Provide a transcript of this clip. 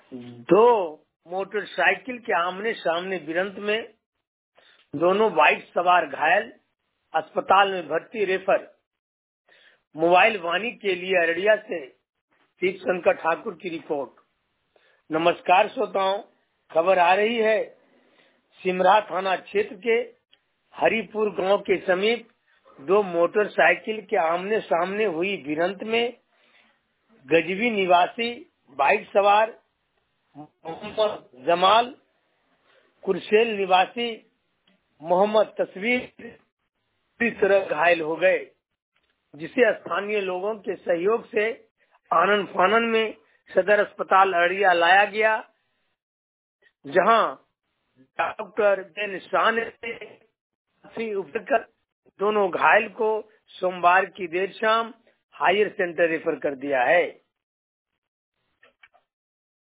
दो मोटरसाइकिल के आमने सामने भिड़ंत में दोनों बाइक सवार घायल, अस्पताल में भर्ती, रेफर। मोबाइल वाणी के लिए अररिया से दीप शंकर ठाकुर की रिपोर्ट। नमस्कार श्रोताओं, खबर आ रही है सिमरा थाना क्षेत्र के हरिपुर गांव के समीप दो मोटरसाइकिल के आमने सामने हुई भिड़ंत में गजवी निवासी बाइक सवार मोहम्मद जमाल, कुरसेल निवासी मोहम्मद तस्वीर पूरी तरह घायल हो गए, जिसे स्थानीय लोगों के सहयोग से आनन फानन में सदर अस्पताल अररिया लाया गया, जहां डॉक्टर बेन शाह ने उपकर दोनों घायल को सोमवार की देर शाम हायर सेंटर रेफर कर दिया है।